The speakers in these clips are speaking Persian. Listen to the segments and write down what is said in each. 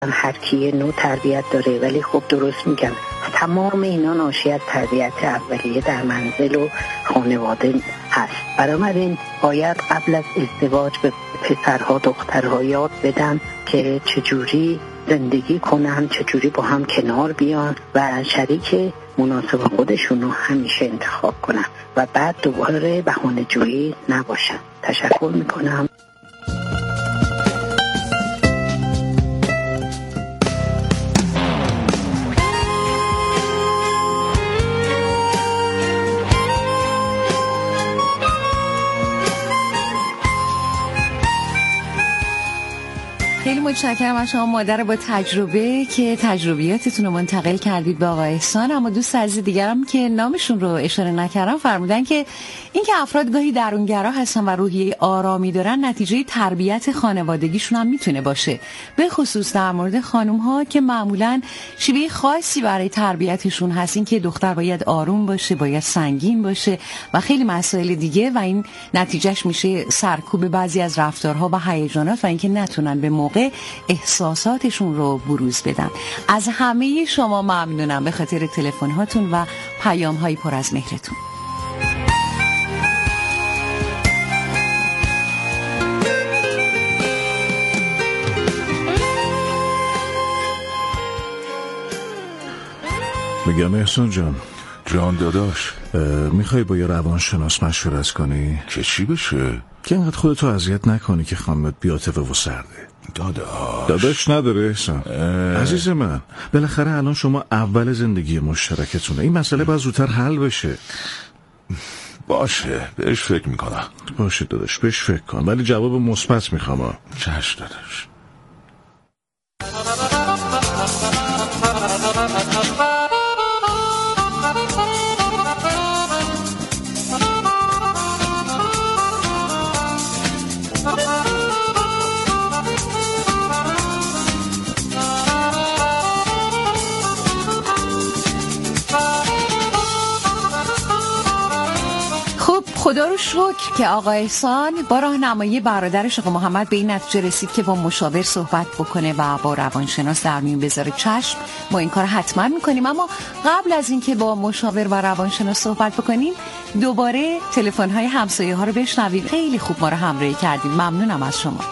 هر کی نوع تربیت داره، ولی خب درست میگم تمام اینا ناشی از تربیت اولیه در منزل و خانواده هست. بنابراین باید قبل از ازدواج به پسرها دخترها یاد بدن که چجوری زندگی کنن، چجوری با هم کنار بیان و شریک مناسب خودشون رو همیشه انتخاب کنن و بعد دوباره بهانه‌جویی نباشن. تشکر میکنم. خیلی متشکرم از شما مادر با تجربه که تجربیاتتون رو منتقل کردید به آقای احسان. اما دوست عزیز دیگرم که نامشون رو اشاره نکردم فرمودن که اینکه افراد گاهی درونگرا هستن و روحیه آرامی دارن نتیجه تربیت خانوادگیشون هم میتونه باشه، به خصوص در مورد خانم ها که معمولا شیوه خاصی برای تربیتشون هست، این که دختر باید آروم باشه، باید سنگین باشه و خیلی مسائل دیگه و این نتیجهش میشه سرکوب بعضی از رفتارها و هیجانات و اینکه نتونن به موقع احساساتشون رو بروز بدن. از همه شما ممنونم به خاطر تلفن هاتون و پیام های پر از مهرتون. میگم احسان جان. جان داداش، میخوای با یه روانشناس مشورت کنی؟ که چی بشه؟ که اینقدر خودتو اذیت نکنی که خانمت بی‌عاطفه و سرده. داداش نداره احسان عزیز من، بالاخره الان شما اول زندگی مشترکتونه، این مسئله باید زودتر حل بشه. باشه بهش فکر میکنم. باشه داداش بهش فکر کن، ولی جواب مثبت میخوام. چشم داداش. خدا رو شکر که آقای احسان با راهنمایی برادرش آقا محمد به این نتیجه رسید که با مشاور صحبت بکنه و با روانشناس در میون بذاره. چشم، ما این کار حتما میکنیم. اما قبل از اینکه با مشاور و روانشناس صحبت بکنیم دوباره تلفن‌های همسایه ها رو بشنویم. خیلی خوب ما رو همراهی کردیم، ممنونم از شما.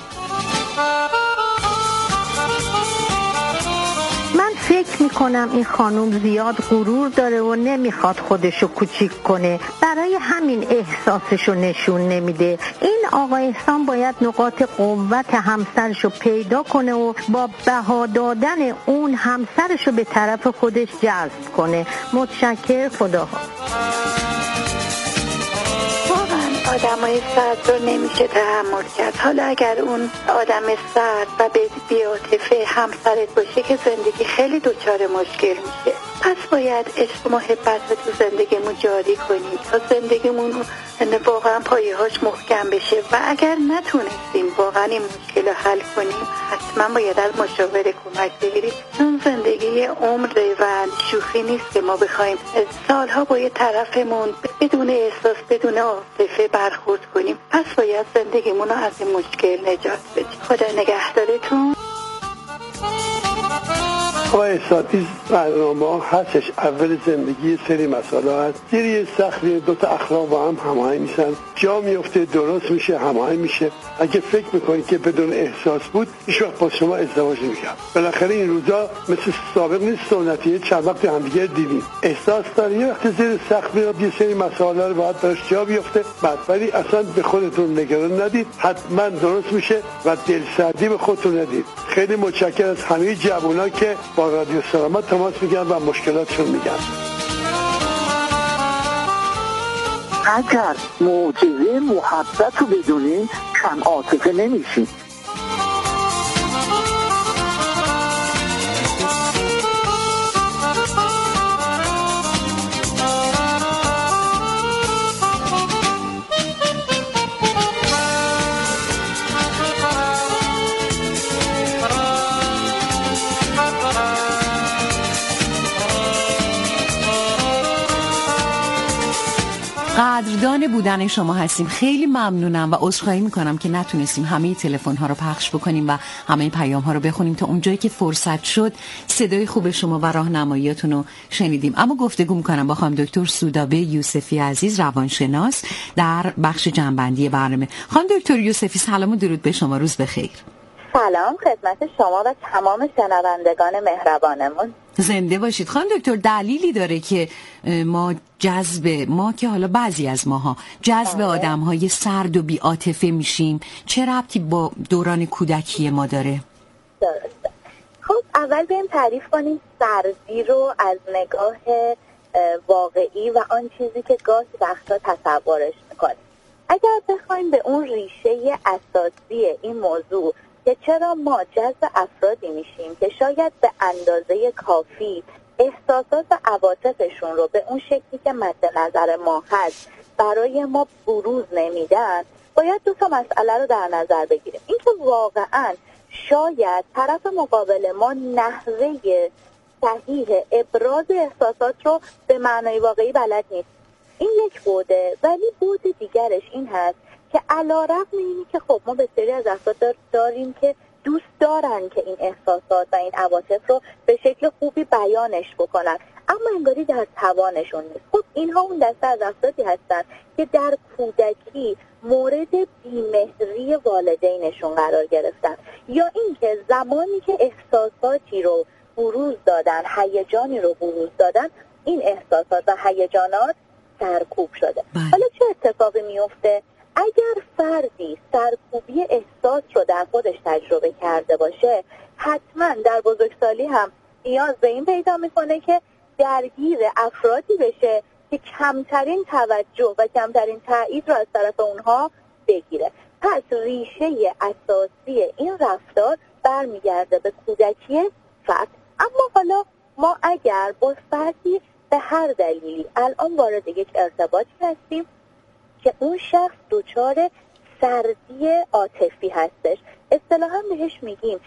فکر میکنم این خانم زیاد غرور داره و نمیخواد خودشو کوچیک کنه، برای همین احساسشو نشون نمیده. این آقای احسان باید نقاط قوت همسرشو پیدا کنه و با بها دادن اون همسرشو به طرف خودش جذب کنه. متشکر، خداحافظ. آدمای سرد رو نمیشه تحمل کرد. حالا اگر اون آدم سرد و بی‌عاطفه همسرت باشه که زندگی خیلی دچار مشکل میشه. پس باید عشق و محبت رو تو زندگیمون جاری کنیم تا زندگیمون واقعا پایه‌هاش محکم بشه و اگر نتونستیم واقعا این مشکل رو حل کنیم حتما باید از مشاور کمک بگیریم، چون زندگی عمره و شوخی نیست که ما بخوایم سالها با یه طرفمون بدون احساس بدون عاطفه برخورد کنیم. پس باید زندگیمون رو از این مشکل نجات بدیم. خدا نگهدارتون. آقای احسان، برنامه هستش اول زندگی سری مسائل هست، سری سختی، دوتا اخلاق با هم هماهنگ میشن، جا میفته، درست میشه، هماهنگ میشه. اگه فکر میکنید که بدون احساس بود هیچ وقت با شما ازدواج نمی‌کرد. بالاخره این روزا مثل سابق نیست، سنتیه چند وقت همدیگه دیدیم. احساس داره یه وقت زیر سخت میاد، یه سری مسائل رو باید براش جا بیفته، بعد ولی اصلا به خودتون نگران ندید، حتما درست میشه و دلسردی به خودتون ندید. خیلی متشکرم از همه جوونا که با رادیو سلامت تماس میگیرن و مشکلاتشون میگن. اگر معجزه محبت رو بدونیم کم عاطفه نمیشیم. قدردان بودن شما هستیم. خیلی ممنونم و عذرخواهی میکنم که نتونستیم همه تلفن ها رو پخش بکنیم و همه پیام ها رو بخونیم. تا اونجایی که فرصت شد صدای خوب شما و راهنماییاتون رو شنیدیم. اما گفتگو میکنم با خانم دکتر سودابه یوسفی عزیز، روانشناس، در بخش جنبندی برنامه. خانم دکتر یوسفی سلام و درود به شما، روز بخیر. سلام خدمت شما و تمام شنوندگان مهربانمون. زنده باشید. خانم دکتر دلیلی داره که ما که حالا بعضی از ماها جذب آدم‌های سرد و بی‌عاطفه میشیم؟ چه ربطی با دوران کودکی ما داره؟ درسته. خب اول بریم تعریف کنیم سردی رو از نگاه واقعی و آن چیزی که گاهی وقتا تصورش میکنیم. اگر بخوایم به اون ریشه اساسی این موضوع که چرا ما جذب افرادی میشیم که شاید به اندازه کافی احساسات و عواطفشون رو به اون شکلی که مد نظر ما هست برای ما بروز نمیدن، باید دو تا مسئله رو در نظر بگیریم. اینکه واقعاً شاید طرف مقابل ما نحوه صحیح ابراز احساسات رو به معنای واقعی بلد نیست. این یک بوده، ولی بود دیگرش این هست که علی‌رغم اینی که خب ما بسیاری از افراد داریم که دوست دارن که این احساسات و این عواطف رو به شکل خوبی بیانش بکنن، اما انگاری در توانشون نیست. خب اینها اون دسته از افرادی هستن که در کودکی مورد بی‌مهری والدینشون قرار گرفتن، یا اینکه زمانی که احساساتی رو بروز دادن، هیجانی رو بروز دادن، این احساسات و هیجانات سرکوب شده. حالا چه اتفاقی میفته؟ اگر فردی سرکوبی احساس رو در خودش تجربه کرده باشه، حتما در بزرگسالی هم نیاز به این پیدا میکنه که درگیر افرادی بشه که کمترین توجه و کمترین تایید رو از طرف اونها بگیره. پس ریشه اساسی این رفتار برمیگرده به کودکی فرد. اما حالا ما اگر با فردی به هر دلیلی الان وارد یک ارتباطی هستیم که اون شخص دچار سردی عاطفی هستش، اصطلاحاً بهش میگیم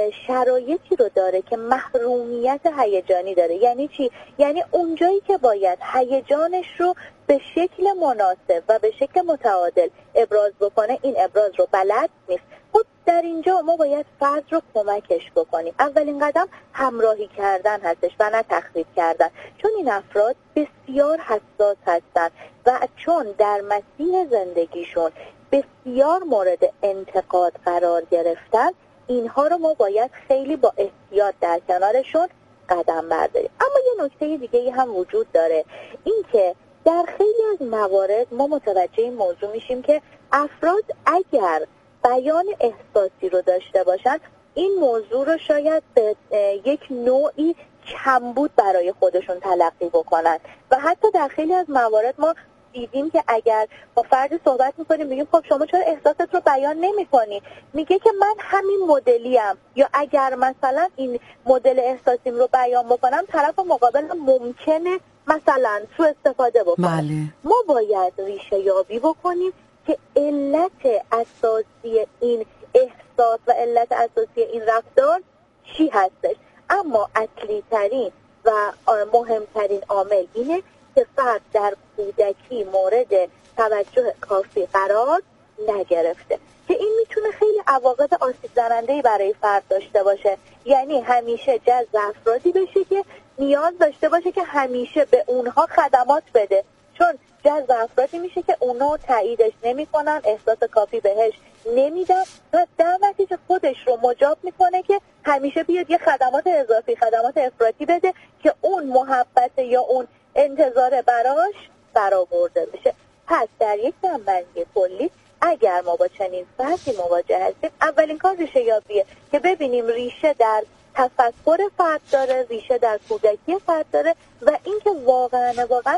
شرایطی رو داره که محرومیت هیجانی داره. یعنی چی؟ یعنی اونجایی که باید هیجانش رو به شکل مناسب و به شکل متعادل ابراز بکنه، این ابراز رو بلد نیست. خب در اینجا ما باید فرد رو کمکش بکنیم. اولین قدم همراهی کردن هستش و نه تخریب کردن، چون این افراد بسیار حساس هستن و چون در مسیر زندگیشون بسیار مورد انتقاد قرار گرفتن، اینها رو ما باید خیلی با احتیاط در کنارشون قدم برداریم. اما یه نکته دیگه هم وجود داره، این که در خیلی از موارد ما متوجه این موضوع میشیم که افراد اگر بیان احساسی رو داشته باشن، این موضوع رو شاید به یک نوعی کمبود برای خودشون تلقی بکنن و حتی در خیلی از موارد ما دیدیم که اگر با فردی صحبت میکنیم میگیم خب شما چرا احساست رو بیان نمیکنی؟ میگه که من همین مدلیم، یا اگر مثلا این مدل احساسیم رو بیان بکنم طرف مقابل ممکنه مثلا سوء استفاده بکنه. ما باید ریشه یابی بکنیم که علت اساسی این احساس و علت اساسی این رفتار چی هستش. اما اصلی ترین و مهمترین عامل اینه که فرد در کودکی مورد توجه کافی قرار نگرفته، که این میتونه خیلی عواقب آسیب زننده‌ای برای فرد داشته باشه. یعنی همیشه جذب افرادی بشه که نیاز داشته باشه که همیشه به اونها خدمات بده، چون جذب افرادی میشه که اونها تاییدش نمیکنن، احساس کافی بهش نمیدن و در نتیجه خودش رو مجاب میکنه که همیشه بیاد یه خدمات اضافی، خدمات افراطی بده که اون محبت یا اون انتظار براش برآورده بشه. پس در یک جنبندی کلی اگر ما با چنین فردی مواجه هستیم، اولین کار ریشه یابیه که ببینیم ریشه در تفکر فرد داره، ریشه در کودکی فرد داره و اینکه واقعا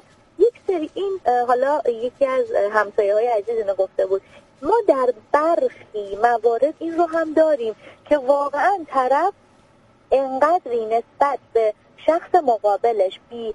یک سری این حالا یکی از همسایه‌های عزیز اینو گفته بود، ما در برخی موارد این رو هم داریم که واقعا طرف انقدری نسبت به شخص مقابلش بی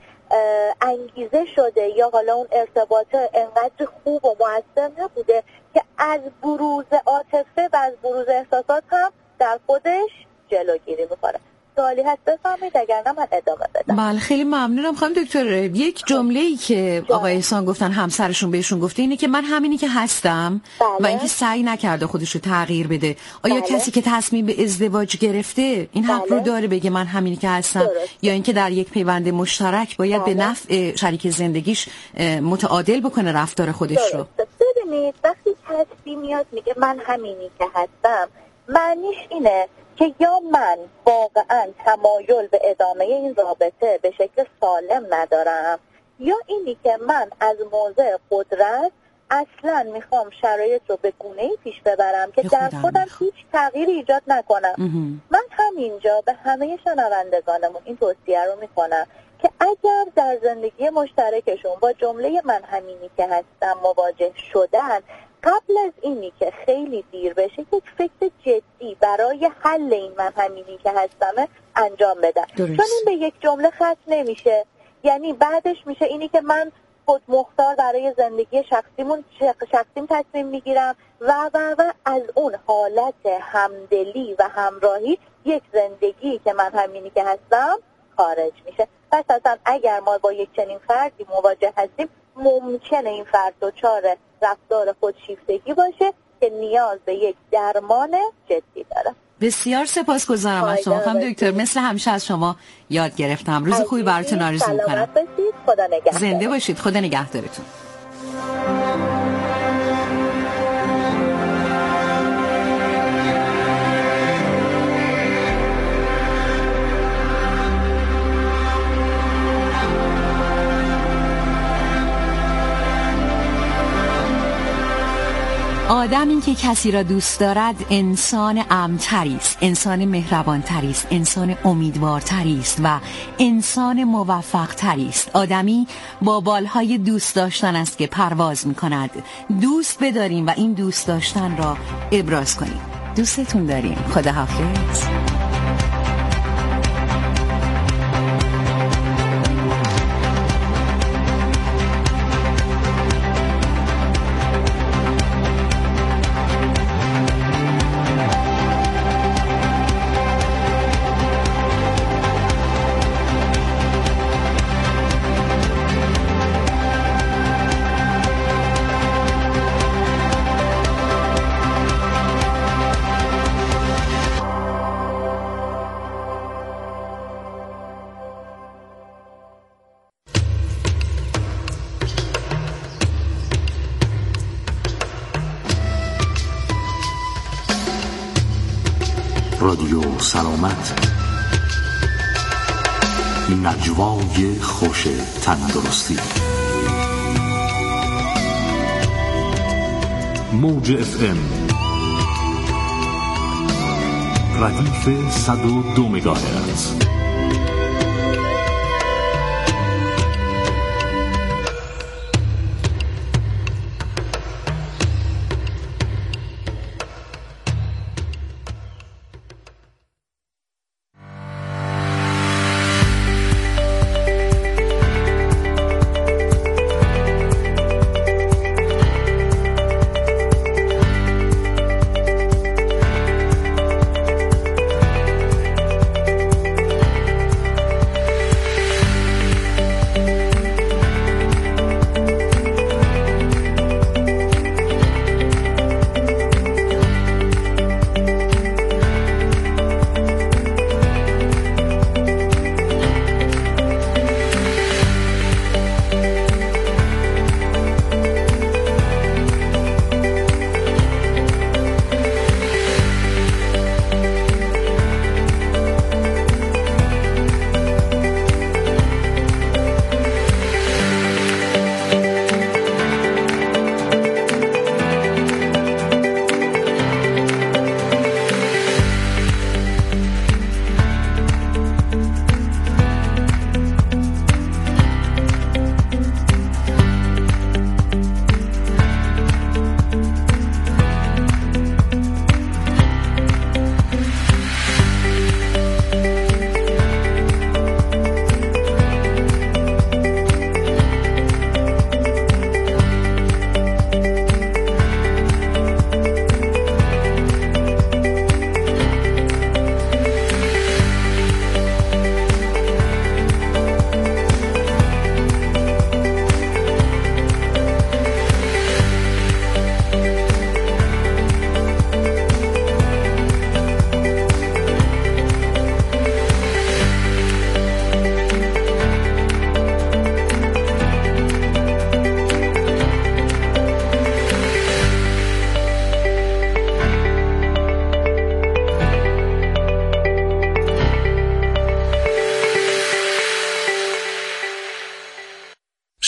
انگیزه شده یا حالا اون ارتباط انقدر خوب و مؤثر نبوده که از بروز عاطفه و از بروز احساسات هم در خودش جلوگیری میکنه. سوالی هست بفرمایید، اگر نه من ادامه بدم. بله خیلی ممنونم خانم دکتر. یک جمله‌ای که آقای احسان گفتن، همسرشون بهشون گفته اینه که من همینی که هستم و اینکه سعی نکرده خودش رو تغییر بده. آیا کسی که تصمیم به ازدواج گرفته این حق رو داره بگه من همینی که هستم، یا اینکه در یک پیوند مشترک باید به نفع شریک زندگیش متعادل بکنه رفتار خودش رو؟ ببینید وقتی کسی میاد میگه من همینی که هستم، معنیش اینه که یا من واقعا تمایل به ادامه این رابطه به شکل سالم ندارم، یا اینی که من از موضع قدرت اصلا میخوام شرایط رو به گونه‌ای پیش ببرم که در خودم هیچ تغییری ایجاد نکنم. من همینجا به همه شنوندگانمون این توصیه رو میکنم که اگر در زندگی مشترکشون با جمله من همینی که هستم مواجه شدن، قبل از اینی که خیلی دیر بشه یک فکر جدی برای حل این من همینی که هستم انجام بدن. چون این به یک جمله ختم نمیشه، یعنی بعدش میشه اینی که من خود مختار برای زندگی شخصیم تصمیم میگیرم و از اون حالت همدلی و همراهی یک زندگی که من همینی که هستم خارج میشه. پس اصلا اگر ما با یک چنین فردی مواجه هستیم، ممکنه این فرد دچار رفتار خودشیفتگی باشه که نیاز به یک درمان جدی داره. بسیار سپاسگزارم از شما خانم دکتر، مثل همیشه از شما یاد گرفتم. روز خوبی براتون آرزو می‌کنم. سلامت باشید، خدا نگهدار. زنده باشید، خدا نگهدارتون. آدمی که کسی را دوست دارد انسان امن‌تری است، انسان مهربان‌تری است، انسان امیدوارتری است و انسان موفق‌تری است. آدمی با بالهای دوست داشتن است که پرواز می‌کند. دوست بداریم و این دوست داشتن را ابراز کنیم. دوستتون داریم. خداحافظ. رادیو سلامت، نجوای خوش تندرستی. موج FM ردیف 102 مگاهرتز.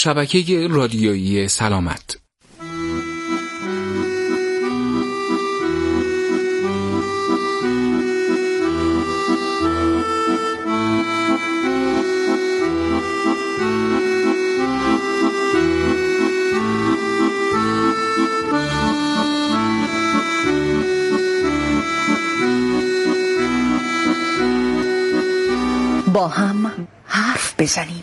شبکه رادیویی سلامت. با هم حرف بزنیم.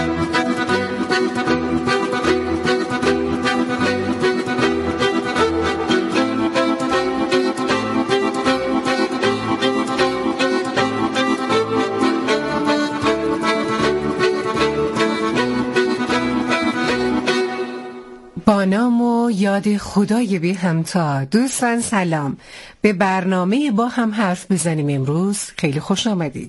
با نام و یاد خدای بی همتا. دوستان سلام، به برنامه با هم حرف بزنیم امروز خیلی خوش آمدید.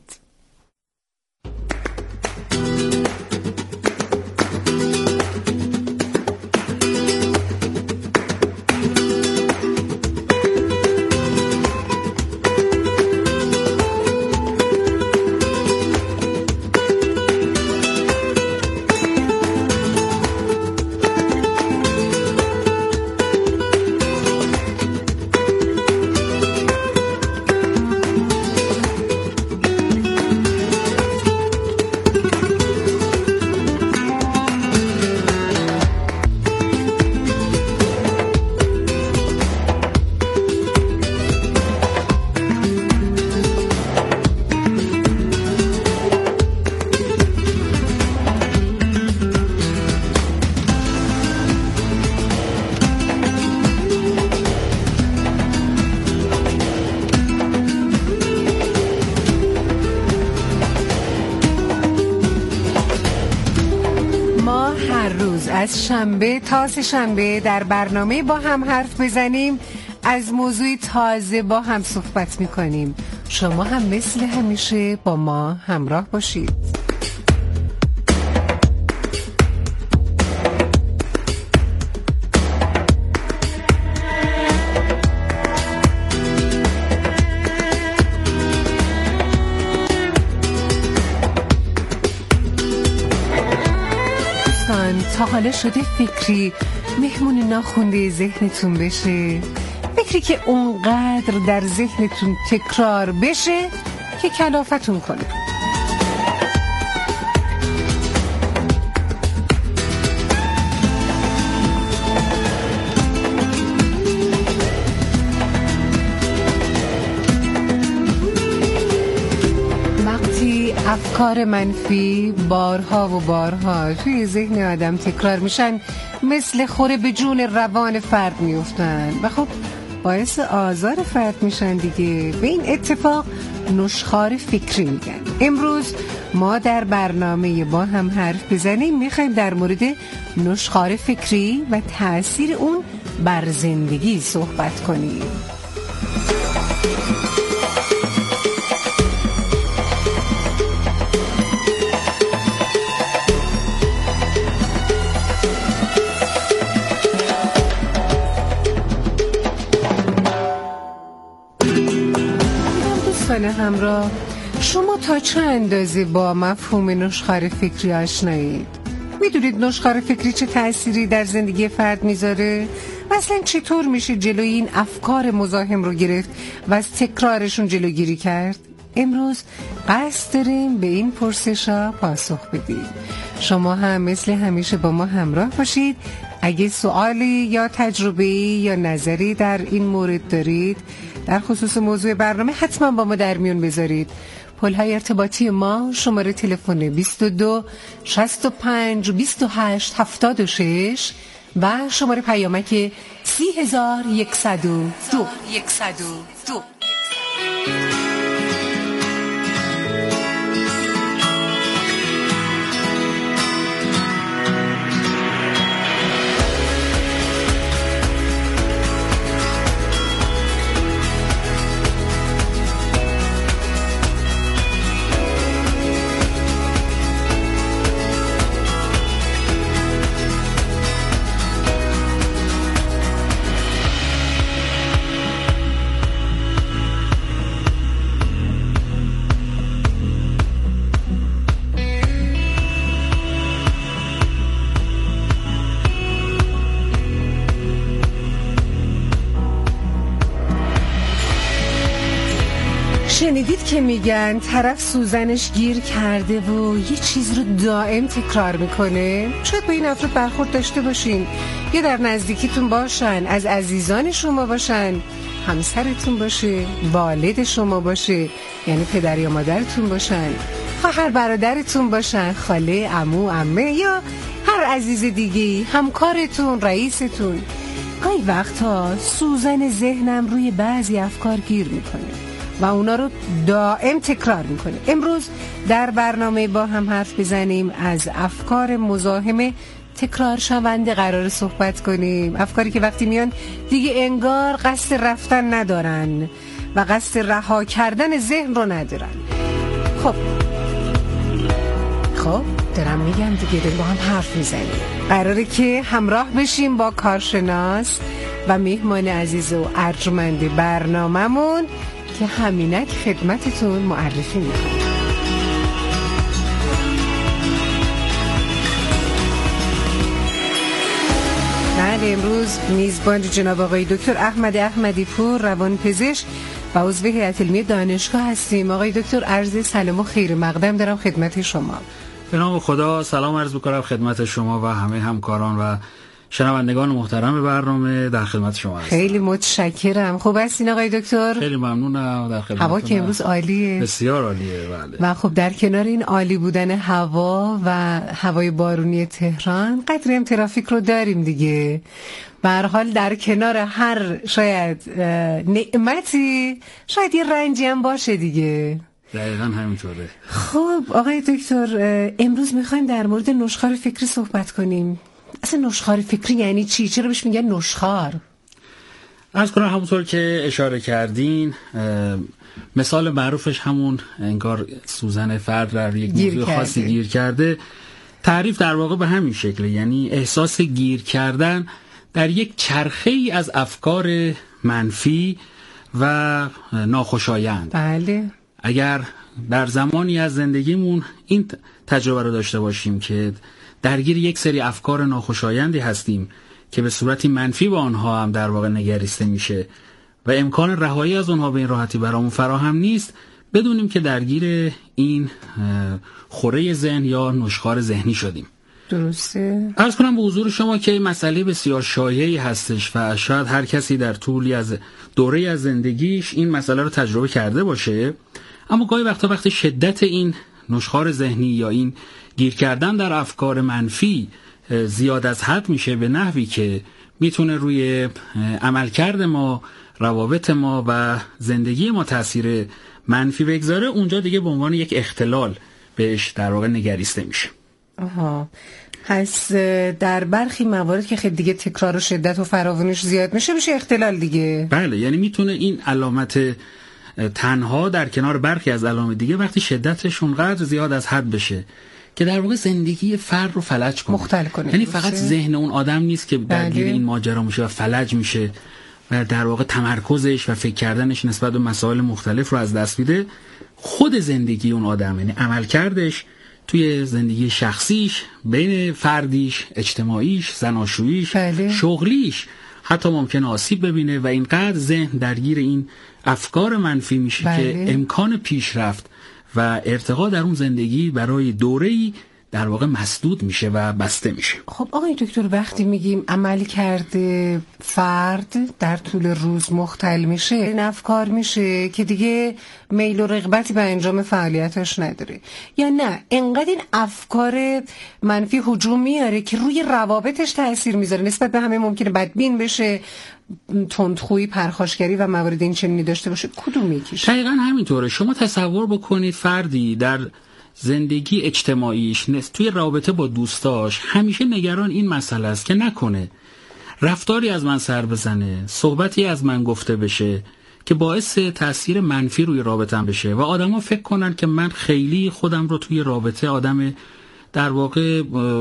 از شنبه تا سه شنبه در برنامه با هم حرف بزنیم از موضوع تازه با هم صحبت میکنیم. شما هم مثل همیشه با ما همراه باشید. تا حالا شده فکری مهمون ناخونده ذهنتون بشه؟ فکری که اونقدر در ذهنتون تکرار بشه که کلافتون کنه. افکار منفی بارها و بارها توی ذهن آدم تکرار میشن، مثل خوره به جون روان فرد میفتن و خب باعث آزار فرد میشن دیگه. به این اتفاق نشخوار فکری میگن. امروز ما در برنامه با هم حرف بزنیم میخوایم در مورد نشخوار فکری و تأثیر اون بر زندگی صحبت کنیم. همراه، شما تا چه اندازه با مفهوم نشخوار فکری آشنایید؟ میدونید نشخوار فکری چه تأثیری در زندگی فرد میذاره؟ مثلا چطور میشه جلوی این افکار مزاحم رو گرفت و از تکرارشون جلوگیری کرد؟ امروز قصد داریم به این پرسشا پاسخ بدیم. شما هم مثل همیشه با ما همراه باشید. اگه سوالی یا تجربه‌ای یا نظری در این مورد دارید در خصوص موضوع برنامه حتما با ما در میون بذارید. پل‌های ارتباطی ما شماره تلفن 22 65 28 76 و شماره پیامک 30102. که میگن طرف سوزنش گیر کرده و یه چیز رو دائم تکرار میکنه، شاید با این افراد برخورد داشته باشین، یا در نزدیکیتون باشن، از عزیزان شما باشن، همسرتون باشه، والد شما باشه یعنی پدر یا مادرتون باشن، خواهر برادرتون باشن، خاله، عمو، عمه یا هر عزیز دیگه‌ای، همکارتون، رئیستون. گاهی وقتا سوزن ذهنم روی بعضی افکار گیر میکنه و اونا رو دائم تکرار میکنه. امروز در برنامه با هم حرف بزنیم، از افکار مزاحم تکرار شونده قرار صحبت کنیم. افکاری که وقتی میان دیگه انگار قصد رفتن ندارن و قصد رها کردن ذهن رو ندارن. خب دارم میگم دیگه، با هم حرف میزنیم. قراره که همراه بشیم با کارشناس و میهمان عزیز و ارجمند برنامه‌مون که همینک خدمتتون معرفی میکنم. بله، امروز میزبان جناب آقای دکتر احمد احمدی پور، روانپزشک و عضو هیئت علمی دانشگاه هستیم. آقای دکتر، عرض سلام و خیر مقدم دارم خدمت شما. به نام خدا سلام عرض می‌کنم خدمت شما و همه همکاران و شنوندگان محترم برنامه. در خدمت شما هستم. خیلی متشکرم. خوب هستین آقای دکتر؟ خیلی ممنونم. در خدمتتون. هوا که امروز عالیه. بسیار عالیه. بله. و خب در کنار این عالی بودن هوا و هوای بارونی تهران، قدری هم ترافیک رو داریم دیگه. به هر حال در کنار هر شاید نعمتی، شاید یه رنجی هم باشه دیگه. دقیقاً همینطوره. خب آقای دکتر، امروز میخوایم در مورد نشخوار فکری صحبت کنیم. اصلا نشخوار فکری یعنی چی؟ چرا بهش میگن نشخوار؟ عرض کنم همونطور که اشاره کردین، مثال معروفش همون انگار سوزن فرد در یک موضوع خاصی گیر کرده. تعریف در واقع به همین شکله، یعنی احساس گیر کردن در یک چرخه‌ای از افکار منفی و ناخوشایند. بله. اگر در زمانی از زندگیمون این تجربه رو داشته باشیم که درگیر یک سری افکار ناخوشایندی هستیم که به صورتی منفی با آنها هم در واقع نگریسته میشه و امکان رهایی از آنها به این راحتی برامون فراهم نیست، بدونیم که درگیر این خوره ذهن یا نشخوار ذهنی شدیم. درسته. عرض کنم به حضور شما که مسئله بسیار شایعی هستش و شاید هر کسی در طولی از دوره از زندگیش این مسئله رو تجربه کرده باشه، اما گاهی وقتی شدت این نشخوار ذهنی یا این گیر کردن در افکار منفی زیاد از حد میشه به نحوی که میتونه روی عملکرد ما، روابط ما و زندگی ما تاثیر منفی بگذاره، اونجا دیگه به عنوان یک اختلال بهش در واقع نگریسته میشه. آها. پس در برخی موارد که خیلی دیگه تکرار و شدت و فراوانیش زیاد میشه اختلال دیگه. بله، یعنی میتونه این علامت تنها در کنار برخی از علامت دیگه وقتی شدتش اونقدر زیاد از حد بشه که در واقع زندگی فرد رو فلج کنه، مختل کنه. یعنی فقط ذهن اون آدم نیست که درگیر این ماجرا میشه و فلج میشه و در واقع تمرکزش و فکر کردنش نسبت به مسائل مختلف رو از دست میده، خود زندگی اون آدم، یعنی عملکردش توی زندگی شخصیش، بین فردیش، اجتماعیش، زناشوییش، شغلیش حتی ممکنه آسیب ببینه و اینقدر ذهن درگیر این افکار منفی میشه که امکان پیشرفت و ارتقا در اون زندگی برای دوره‌ای در واقع مسدود میشه و بسته میشه. خب آقای دکتر، وقتی میگیم عمل کرده فرد در طول روز مختل میشه، این افکار میشه که دیگه میل و رغبتی به انجام فعالیتش نداره، یا نه انقدر این افکار منفی هجوم میاره که روی روابطش تأثیر میذاره، نسبت به همه ممکنه بدبین بشه، تندخویی، پرخاشگری و موارد این چنینی داشته باشه؟ کدوم یکیش؟ دقیقاً همینطوره. شما تصور بکنید فردی در زندگی اجتماعیش، توی رابطه با دوستاش، همیشه نگران این مسئله است که نکنه رفتاری از من سر بزنه، صحبتی از من گفته بشه که باعث تأثیر منفی روی رابطه‌ام بشه و آدما فکر کنن که من خیلی خودم رو توی رابطه آدم در واقع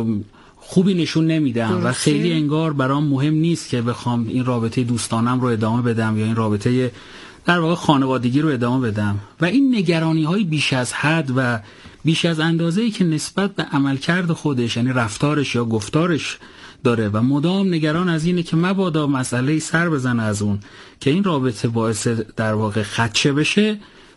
خوبی نشون نمیدم و خیلی انگار برام مهم نیست که بخوام این رابطه دوستانم رو ادامه بدم یا این رابطه در واقع خانوادگی رو ادامه بدم و این نگرانی‌های بیش از حد و بیش از اندازه‌ای که نسبت به عملکرد خودش، یعنی رفتارش یا گفتارش داره و مدام نگران از اینه که مبادا مسئله سر بزنه از اون که این رابطه باعث در واقع خدشه بشه،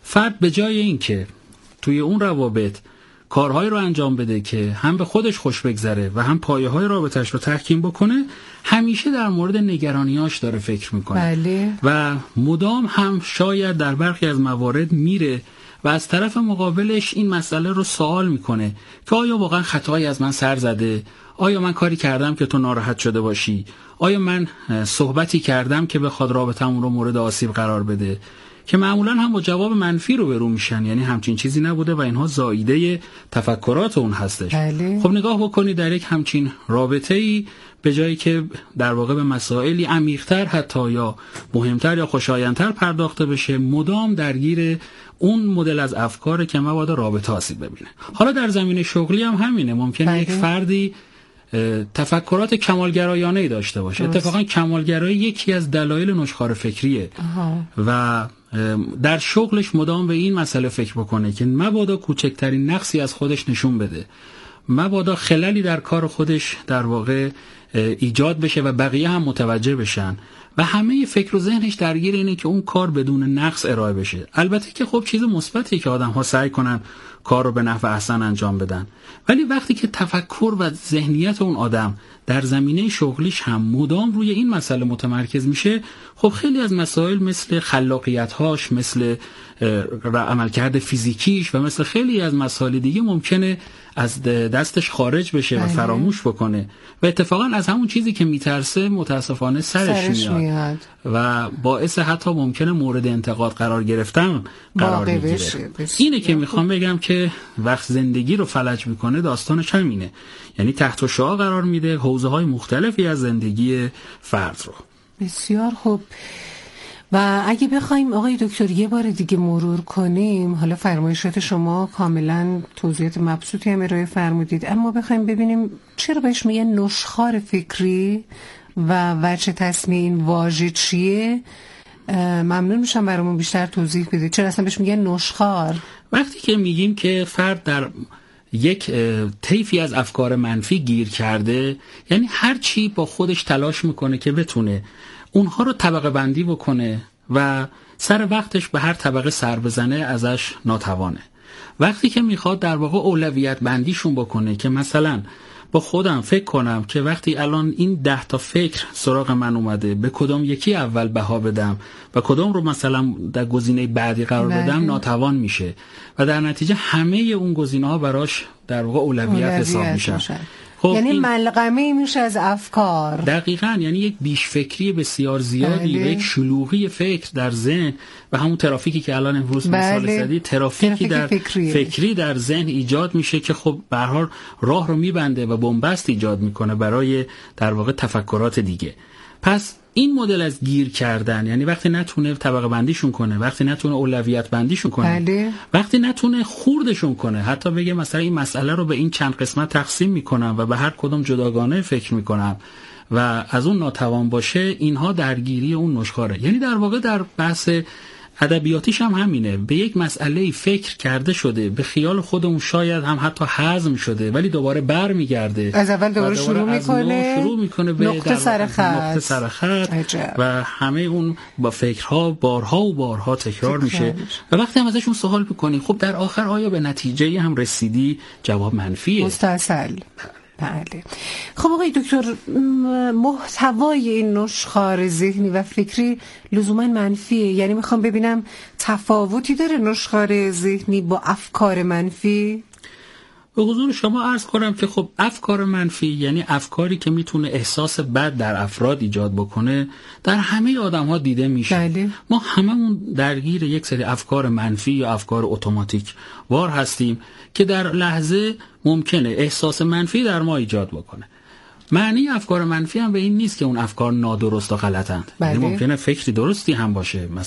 فرد به جای این که توی اون روابط کارهایی رو انجام بده که هم به خودش خوش بگذره و هم پایه‌های رابطه‌اش رو تحکیم بکنه، همیشه در مورد نگرانیاش داره فکر میکنه. بله. و مدام هم شاید در برخی از موارد میره و از طرف مقابلش این مسئله رو سوال میکنه که آیا واقعا خطایی از من سر زده؟ آیا من کاری کردم که تو ناراحت شده باشی؟ آیا من صحبتی کردم که بخواد رابطمون رو مورد آسیب قرار بده؟ که معمولا هم با جواب منفی رو برو میشن، یعنی همچین چیزی نبوده و اینها زائیده تفکرات اون هستش. بله. خب نگاه بکنید در یک همچین رابطه‌ای به جایی که در واقع به مسائلی عمیق‌تر حتی یا مهمتر یا خوشایندتر پرداخته بشه، مدام درگیر اون مدل از افکاره که مبادا رابطه آسیب ببینه. حالا در زمینه شغلی هم همینه، ممکنه یک فردی تفکرات کمالگرایانه‌ای داشته باشه. اتفاقا کمالگرایی یکی از دلایل نشخوار فکریه و در شغلش مدام به این مسئله فکر بکنه که مبادا کوچکترین نقصی از خودش نشون بده، مبادا خللی در کار خودش در واقع ایجاد بشه و بقیه هم متوجه بشن و همه فکر و ذهنش درگیر اینه که اون کار بدون نقص ارائه بشه. البته که خب چیز مثبتیه که آدم ها سعی کنن کار رو به نحو احسن انجام بدن، ولی وقتی که تفکر و ذهنیت اون آدم در زمینه شغلیش هم مدام روی این مسئله متمرکز میشه، خب خیلی از مسائل مثل خلاقیت‌هاش، مثل عملکرد فیزیکیش و مثل خیلی از مسائل دیگه ممکنه از دستش خارج بشه و فراموش بکنه و اتفاقا از همون چیزی که میترسه متاسفانه سرش میاد و باعث حتی ممکنه مورد انتقاد قرار گرفتن قرار بگیره. اینه که میخوام بگم که وقت زندگی رو فلج میکنه داستانش همینه، یعنی تحت شعاع قرار میده حوزه های مختلفی از زندگی فرد رو. بسیار خوب. و اگه بخوایم آقای دکتر یه بار دیگه مرور کنیم، حالا فرمایشات شما کاملا توضیحات مبسوطی هم ارائه فرمودید، اما بخوایم ببینیم چرا بهش میگن نشخوار فکری و وجه تسمیه این واژه چیه، ممنون میشم برامون بیشتر توضیح بدید. چرا اصلا بهش میگن نشخوار؟ وقتی که میگیم که فرد در یک طیفی از افکار منفی گیر کرده، یعنی هر چی با خودش تلاش میکنه که بتونه اونها رو طبقه بندی بکنه و سر وقتش به هر طبقه سر بزنه ازش ناتوانه. وقتی که میخواد در واقع اولویت بندیشون بکنه که مثلا با خودم فکر کنم که وقتی الان این 10 تا فکر سراغ من اومده به کدام یکی اول بها بدم و کدام رو مثلا در گزینه بعدی قرار بدم، ناتوان میشه و در نتیجه همه اون گزینه‌ها براش در واقع اولویت حساب میشن. خب یعنی ملغمه میشه از افکار. دقیقاً، یعنی یک بیش فکری بسیار زیادی و یک شلوغی فکر در ذهن و همون ترافیکی که الان امروز مثال زدی، ترافیکی در فکری در ذهن ایجاد میشه که خب به هر حال راه رو میبنده و بنبست ایجاد میکنه برای در واقع تفکرات دیگه. پس این مدل از گیر کردن، یعنی وقتی نتونه طبقه بندیشون کنه، وقتی نتونه اولویت بندیشون کنه، وقتی نتونه خوردشون کنه، حتی بگه مثلا این مسئله رو به این چند قسمت تقسیم میکنم و به هر کدوم جداگانه فکر میکنم و از اون ناتوان باشه، اینها درگیری اون نشخواره. یعنی در واقع در بحث ادبیاتیش هم همینه، به یک مسئله فکر کرده شده، به خیال خودمون شاید هم حتی هضم شده، ولی دوباره برمیگرده، از اول دوباره شروع میکنه به نقطه سر خط و همه اون با فکرها بارها و بارها تکرار میشه و وقتی هم ازشون سوال میکنی خب در آخر آیا به نتیجه هم رسیدی؟ جواب منفیه. مستاصل. بله. خب آقای دکتر، محتوای این نشخوار ذهنی و فکری لزوما منفیه؟ یعنی میخوام ببینم تفاوتی داره نشخوار ذهنی با افکار منفی؟ به حضور شما عرض کنم که خب افکار منفی یعنی افکاری که میتونه احساس بد در افراد ایجاد بکنه، در همه آدم ها دیده میشه. بله. ما هممون درگیر یک سری افکار منفی یا افکار اتوماتیک وار هستیم که در لحظه ممکنه احساس منفی در ما ایجاد بکنه. معنی افکار منفی هم به این نیست که اون افکار نادرست و غلطند. بله. یعنی ممکنه فکری درستی هم باشه،